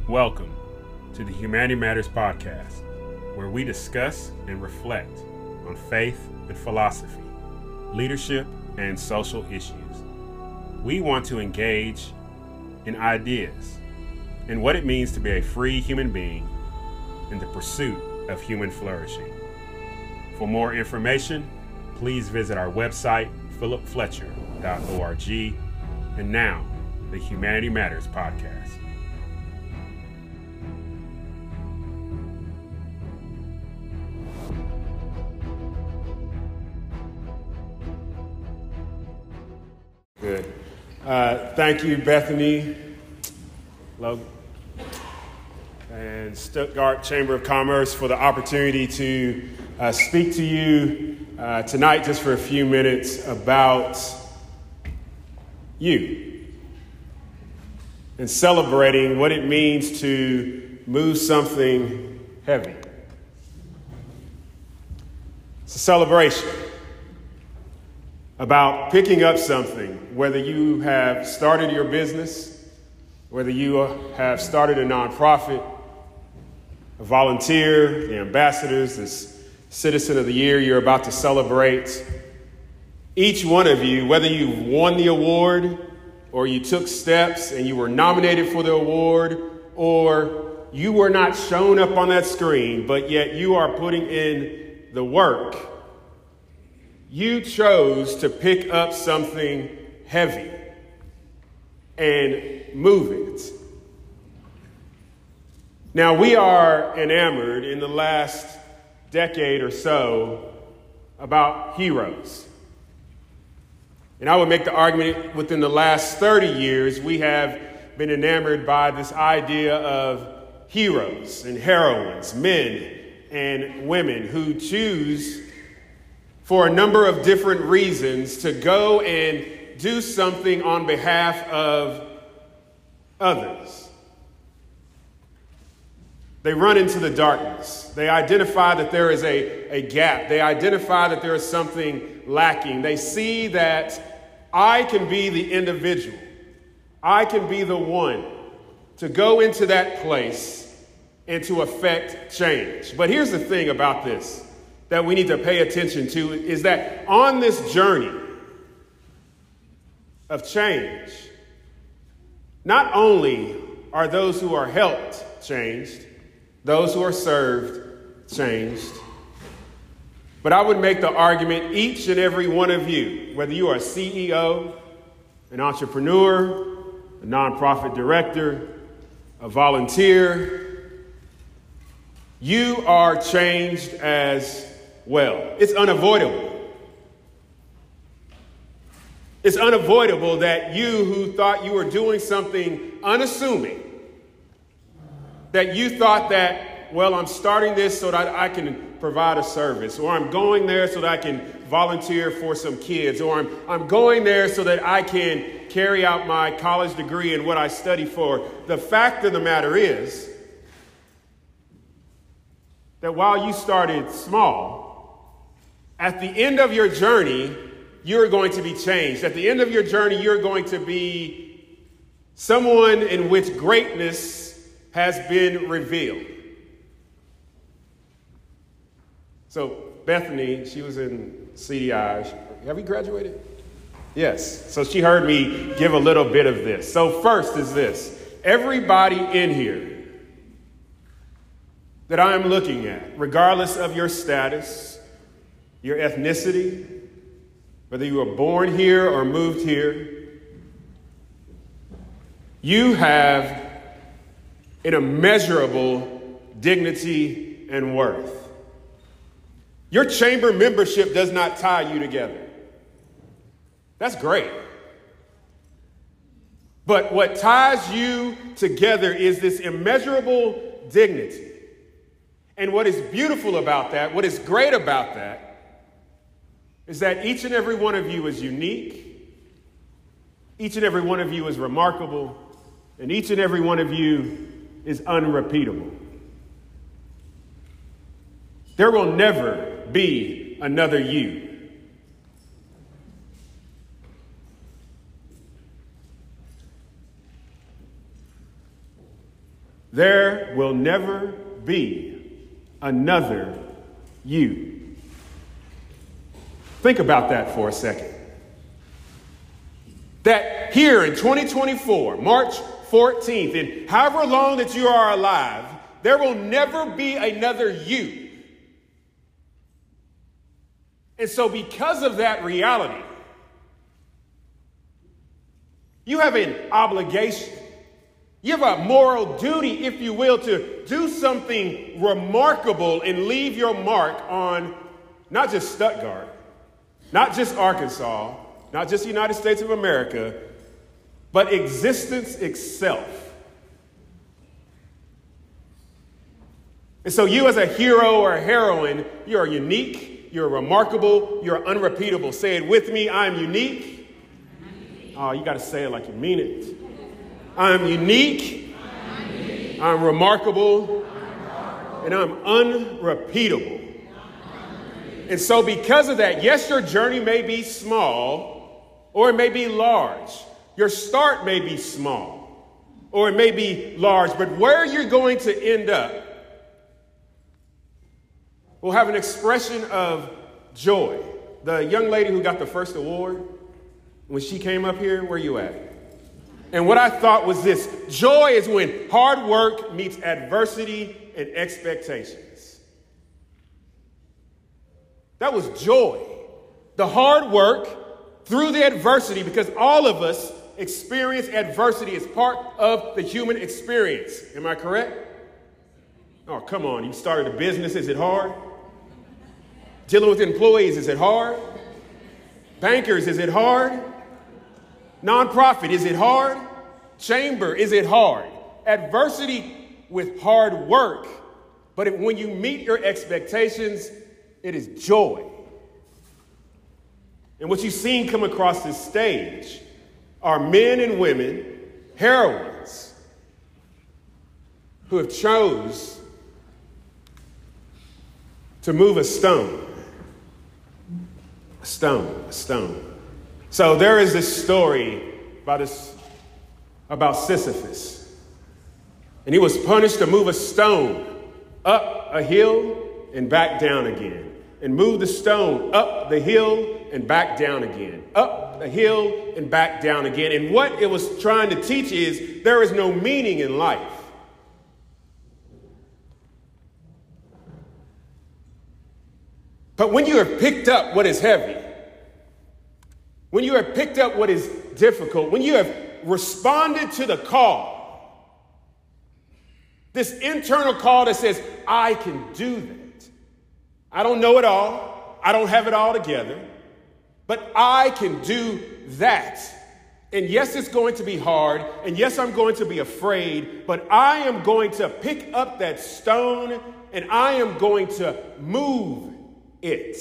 Welcome to the Humanity Matters podcast, where we discuss and reflect on faith and philosophy, leadership and social issues. We want to engage in ideas and what it means to be a free human being in the pursuit of human flourishing. For more information, please visit our website, philipfletcher.org, and now, the Humanity Matters podcast. Good. Thank you, Bethany, Logan, and Stuttgart Chamber of Commerce for the opportunity to speak to you tonight just for a few minutes about you and celebrating what it means to move something heavy. It's a celebration about picking up something, whether you have started your business, whether you have started a nonprofit, a volunteer, the ambassadors, this Citizen of the Year you're about to celebrate. Each one of you, whether you won the award or you took steps and you were nominated for the award, or you were not shown up on that screen, but yet you are putting in the work. You chose to pick up something heavy and move it. Now, we are enamored in the last decade or so about heroes. And I would make the argument within the last 30 years, we have been enamored by this idea of heroes and heroines, men and women who choose for a number of different reasons to go and do something on behalf of others. They run into the darkness. They identify that there is a gap. They identify that there is something lacking. They see that I can be the individual. I can be the one to go into that place and to affect change. But here's the thing about this that we need to pay attention to is that on this journey of change, not only are those who are helped changed, those who are served changed, but I would make the argument each and every one of you, whether you are a CEO, an entrepreneur, a nonprofit director, a volunteer, you are changed as well. It's unavoidable. It's unavoidable that you who thought you were doing something unassuming, that you thought that, well, I'm starting this so that I can provide a service, or I'm going there so that I can volunteer for some kids, or I'm going there so that I can carry out my college degree and what I study for. The fact of the matter is that while you started small, at the end of your journey, you're going to be changed. At the end of your journey, you're going to be someone in which greatness has been revealed. So Bethany, she was in CDI. Have you graduated? Yes. So she heard me give a little bit of this. So first is this. Everybody in here that I am looking at, regardless of your status, your ethnicity, whether you were born here or moved here, you have an immeasurable dignity and worth. Your chamber membership does not tie you together. That's great. But what ties you together is this immeasurable dignity. And what is beautiful about that, what is great about that, is that each and every one of you is unique, each and every one of you is remarkable, and each and every one of you is unrepeatable. There will never be another you. There will never be another you. Think about that for a second. That here in 2024, March 14th, and however long that you are alive, there will never be another you. And so because of that reality, you have an obligation. You have a moral duty, if you will, to do something remarkable and leave your mark on not just Stuttgart, not just Arkansas, not just the United States of America, but existence itself. And so you as a hero or a heroine, you are unique, you're remarkable, you're unrepeatable. Say it with me, I'm unique. Oh, you got to say it like you mean it. I'm unique, I'm remarkable, and I'm unrepeatable. And so because of that, yes, your journey may be small or it may be large. Your start may be small or it may be large, but where you're going to end up will have an expression of joy. The young lady who got the first award, when she came up here, where you at? And what I thought was this: joy is when hard work meets adversity and expectations. That was joy. The hard work through the adversity, because all of us experience adversity as part of the human experience. Am I correct? Oh, come on. You started a business. Is it hard? Dealing with employees, is it hard? Bankers, is it hard? Nonprofit, is it hard? Chamber, is it hard? Adversity with hard work. But when you meet your expectations, it is joy. And what you've seen come across this stage are men and women, heroines, who have chose to move a stone. A stone. So there is this story about Sisyphus. And he was punished to move a stone up a hill and back down again. And move the stone up the hill and back down again. Up the hill and back down again. And what it was trying to teach is there is no meaning in life. But when you have picked up what is heavy, when you have picked up what is difficult, when you have responded to the call, this internal call that says, I can do that. I don't know it all. I don't have it all together, but I can do that. And yes, it's going to be hard. And yes, I'm going to be afraid, but I am going to pick up that stone and I am going to move it.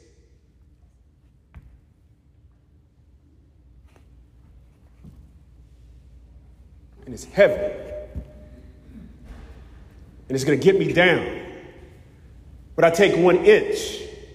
And it's heavy. And it's going to get me down. But I take 1 inch.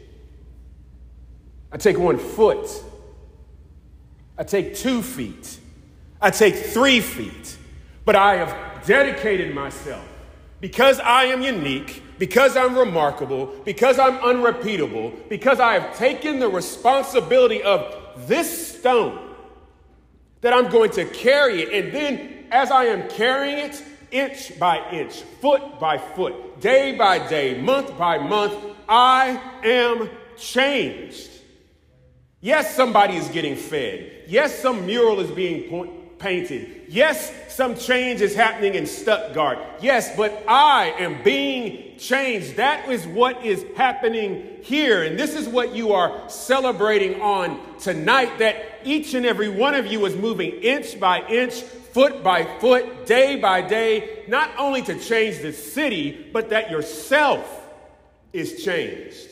I take 1 foot. I take 2 feet. I take 3 feet. But I have dedicated myself because I am unique, because I'm remarkable, because I'm unrepeatable, because I have taken the responsibility of this stone that I'm going to carry it. And then as I am carrying it, inch by inch, foot by foot, day by day, month by month, I am changed. Yes, somebody is getting fed. Yes, some mural is being painted. Yes, some change is happening in Stuttgart. Yes, but I am being changed. That is what is happening here. And this is what you are celebrating on tonight, that each and every one of you is moving inch by inch, foot by foot, day by day, not only to change the city, but that yourself is changed.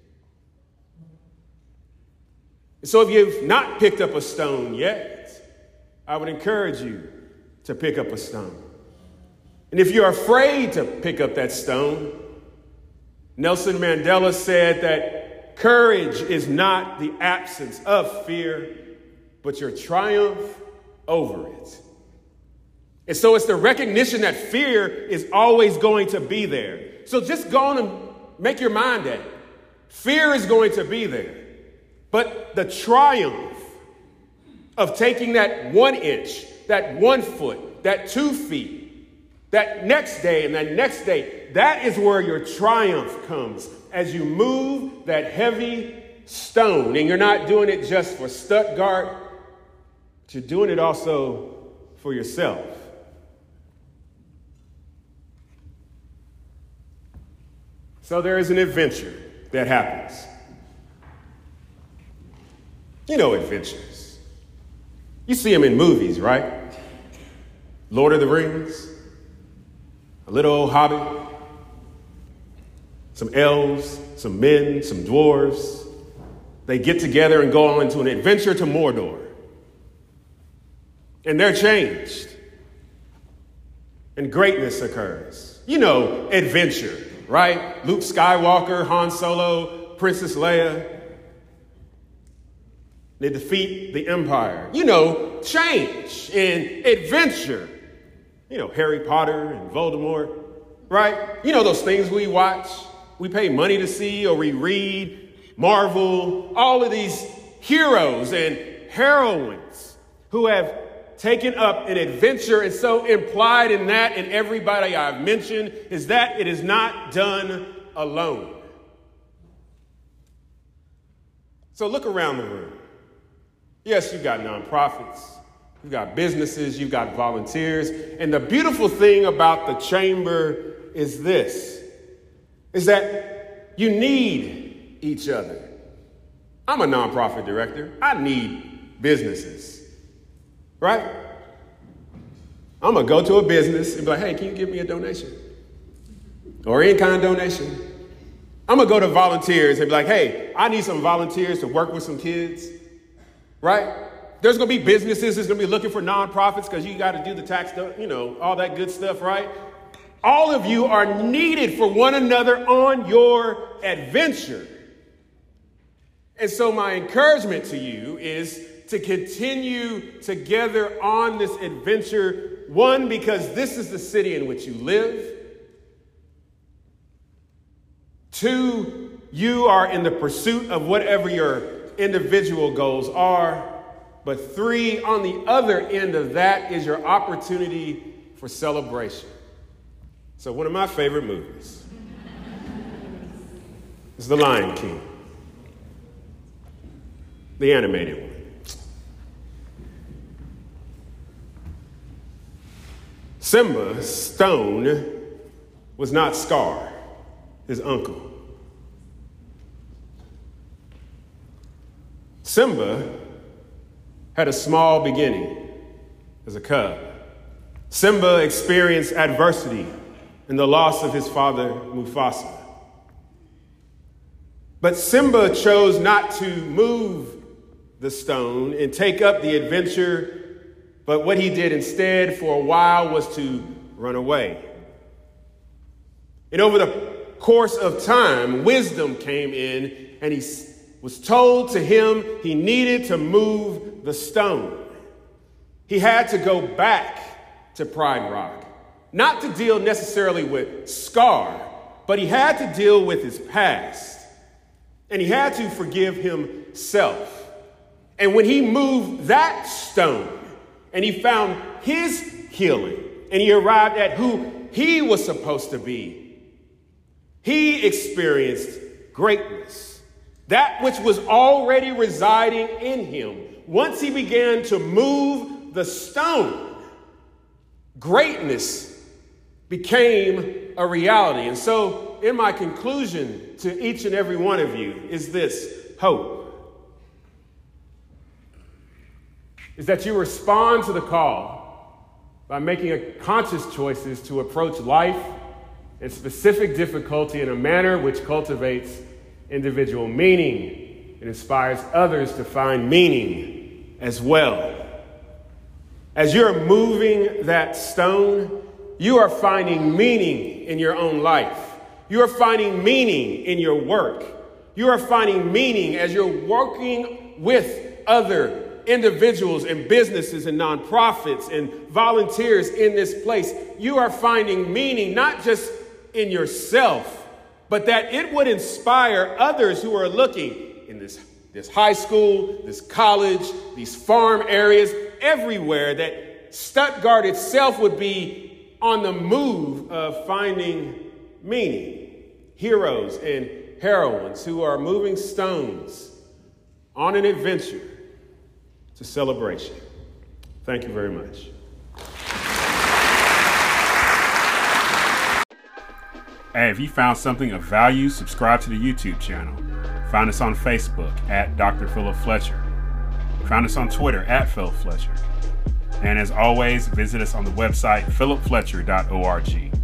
So if you've not picked up a stone yet, I would encourage you to pick up a stone. And if you're afraid to pick up that stone, Nelson Mandela said that courage is not the absence of fear, but your triumph over it. And so it's the recognition that fear is always going to be there. So just go on and make your mind at it. Fear is going to be there. But the triumph of taking that 1 inch, that 1 foot, that 2 feet, that next day and that next day, that is where your triumph comes as you move that heavy stone. And you're not doing it just for Stuttgart, but you're doing it also for yourself. So there is an adventure that happens. You know adventures. You see them in movies, right? Lord of the Rings, a little old hobbit, some elves, some men, some dwarves. They get together and go on into an adventure to Mordor. And they're changed. And greatness occurs. You know, adventure, right? Luke Skywalker, Han Solo, Princess Leia. They defeat the Empire. You know, change and adventure. You know, Harry Potter and Voldemort, right? You know those things we watch, we pay money to see, or we read, Marvel, all of these heroes and heroines who have taken up an adventure. And so implied in that and everybody I've mentioned is that it is not done alone. So look around the room. Yes, you've got nonprofits, you've got businesses, you've got volunteers. And the beautiful thing about the chamber is this, is that you need each other. I'm a nonprofit director. I need businesses, right? I'm going to go to a business and be like, hey, can you give me a donation? Or in-kind donation. I'm going to go to volunteers and be like, hey, I need some volunteers to work with some kids. Right? There's going to be businesses that's going to be looking for nonprofits because you got to do the tax, you know, all that good stuff, right? All of you are needed for one another on your adventure. And so my encouragement to you is to continue together on this adventure. One, because this is the city in which you live. Two, you are in the pursuit of whatever your individual goals are. But three, on the other end of that is your opportunity for celebration. So one of my favorite movies is The Lion King, the animated one. Simba's stone was not Scar, his uncle. Simba had a small beginning as a cub. Simba experienced adversity in the loss of his father, Mufasa. But Simba chose not to move the stone and take up the adventure, but what he did instead for a while was to run away. And over the course of time, wisdom came in, and he was told to him he needed to move the stone. He had to go back to Pride Rock, not to deal necessarily with Scar, but he had to deal with his past, and he had to forgive himself. And when he moved that stone and he found his healing and he arrived at who he was supposed to be, he experienced greatness. That which was already residing in him. Once he began to move the stone, greatness became a reality. And so in my conclusion to each and every one of you is this: hope. Is that you respond to the call by making conscious choices to approach life and specific difficulty in a manner which cultivates individual meaning and inspires others to find meaning as well. As you're moving that stone, you are finding meaning in your own life. You are finding meaning in your work. You are finding meaning as you're working with other individuals and businesses and nonprofits and volunteers in this place, you are finding meaning not just in yourself, but that it would inspire others who are looking in this high school, this college, these farm areas, everywhere, that Stuttgart itself would be on the move of finding meaning. Heroes and heroines who are moving stones on an adventure to celebration. Thank you very much. Hey, if you found something of value, subscribe to the YouTube channel. Find us on Facebook at Dr. Philip Fletcher. Find us on Twitter at Philip Fletcher. And as always, visit us on the website philipfletcher.org.